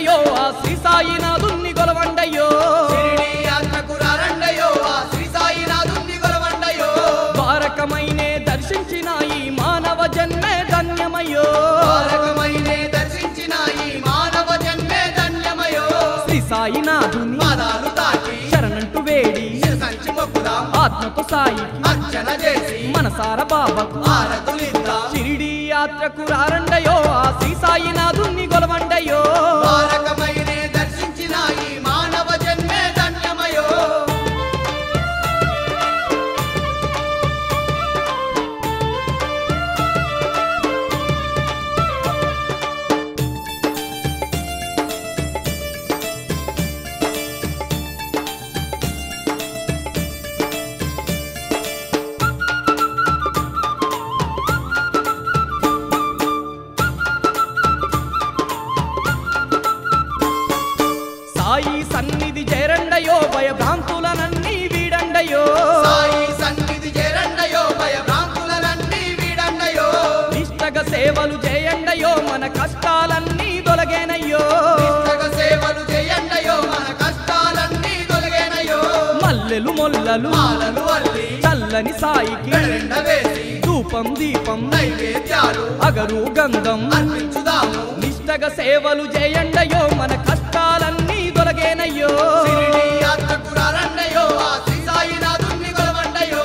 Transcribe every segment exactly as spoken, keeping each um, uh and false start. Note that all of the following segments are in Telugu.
రారండయో ఆ శ్రీ సాయినాథుని కొలవండయో షిరిడి యాత్రకు రారండయో ఆ శ్రీ సాయినాథుని కొలవండయో ద్వారకమైనే దర్శించిన ఈ మానవ జన్మే ధన్యమయ్యో ద్వారకమైనే దర్శించిన ఈ మానవ జన్మే ధన్యమయో శ్రీ సాయినాథుని పాదాలు తాకి శరణంటూ వేడి సంచి మొక్కుదాం ఆత్మతో సాయి అర్చన చేసి మనసార బాబాకు హారతులిద్దాం షిరిడి యాత్రకు రారండయో ఆ శ్రీ సాయినాథుని కొలవండయో ద్వారకమైనే దర్శించిన ఈ మానవ జన్మే ధన్యమయో సాయి సన్నిధి చేరండయో భయభ్రాంతులనన్నీ వీడండయో సాయి సన్నిధి చేరండయో భయభ్రాంతులనన్నీ వీడండయో నిష్టగా సేవలు చేయండయో మన కష్టాలన్నీ తొలగేనయ్యో నిష్టగా సేవలు చేయండయో మన కష్టాలన్నీ తొలగేనయో మల్లెలు మొల్లలు మాలలు అల్లి చల్లని సాయికి వెండ వేసి ధూపం దీపం నైవేద్యాలు అగరు గంధం అర్పించుదాము నిష్టగా సేవలు చేయండయో మన కష్టాలన్నీ తొలగేనయ్యో షిరిడి యాత్రకు రారండయో ఆ శ్రీ సాయినాథుని కొలవండయో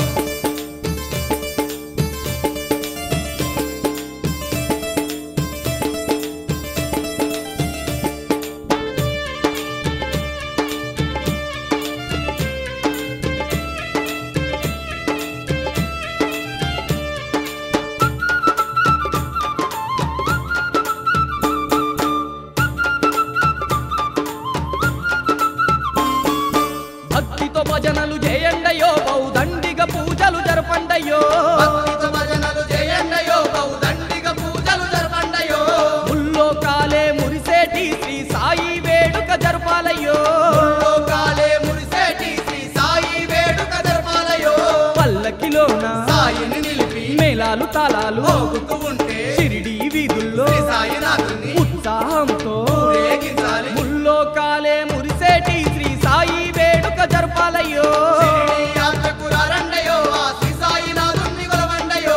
భక్తితో భజనలు చేయండయో బౌదండిగా పూజలు జరపండయో భక్తితో భజనలు చేయండయో బహుదండిగ పూజలు జరపండయో ముల్లోకాలే మురిసేటి శ్రీ సాయి వేడుక జరపాలయ్యో లోకాలే మురిసేటి శ్రీ సాయి వేడుక జరపాలయో పల్లకిలోన సాయిని నిలిపి మేళాలు తాళాలు మోగుతూ ఉంటే షిరిడి వీధుల్లో శ్రీ సాయినాథుని ఉత్సాహంతో ఊరేగించాలి ముల్లోకాలే మురిసేటి శ్రీ సాయి వేడుక జరపాలయ్యో షిరిడి యాత్రకు రారండయో ఆ శ్రీ సాయినాథుని కొలవండయో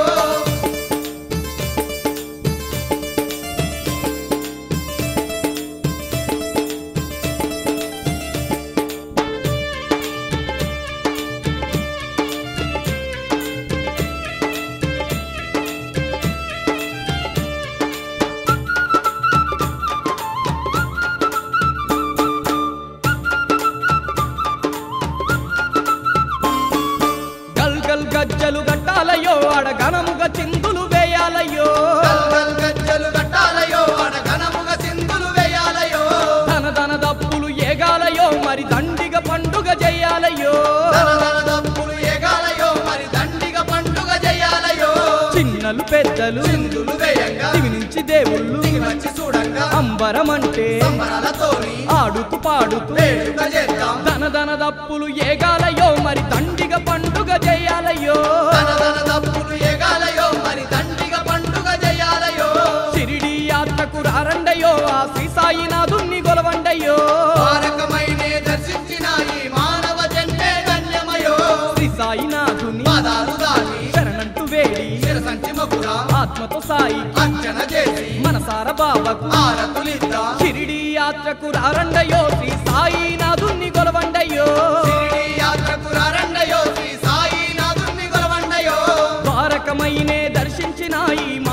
గల్ గల్ గజ్జలు గట్టాలయ్యో ఆడ ఘనముగా చిందులు వేయాలయ్యో గల్గల్ గజ్జలు కట్టాలయో ఆడ ఘనముగా సింధులు వేయాలయో ధన ధన దప్పులు ఏగాలయ్యో మరి దండిగా పండుగ చెయ్యాలయ్యో ధన ధన దప్పులు ఏగాలయో మరి దండిగ పండుగ చేయాలయో చిన్నలు పెద్దలు సింధులు వేయంగా దివి నుంచి దేవుళ్ళు దిగి వచ్చి చూడంగా అంబరమంటే సంబరాలతోని ఆడుతూ పాడుతూ వేడుక చేద్దాం ధన ధన దప్పులు ఏగాలయ్యో మరి దండిగా పండుగ చెయ్యాలయ్యో ధన ధన దప్పులు ఏగాలయో మరి దండిగ పండుగ చేయాలయో షిరిడి యాత్రకు రారండయో ఆ శ్రీ సాయినాథుని కొలవండయో ద్వారకమైనే దర్శించిన ఈ మానవ జన్మే ధన్యమయో శ్రీ సాయినాథుని పాదాలు దాటి శరణంటూ వేడి శిరసంచి మొక్కుదాం ఆత్మతో సాయి అర్చన చేసి మనసార బాబాకు హారతులిద్దాం షిరిడి యాత్రకు రారండయో శ్రీ సాయినాథుని కొలవండయో షిరిడి యాత్రకు రారండయో శ్రీ సాయినాథుని కొలవండయో ద్వారకమైనే దర్శించిన ఈ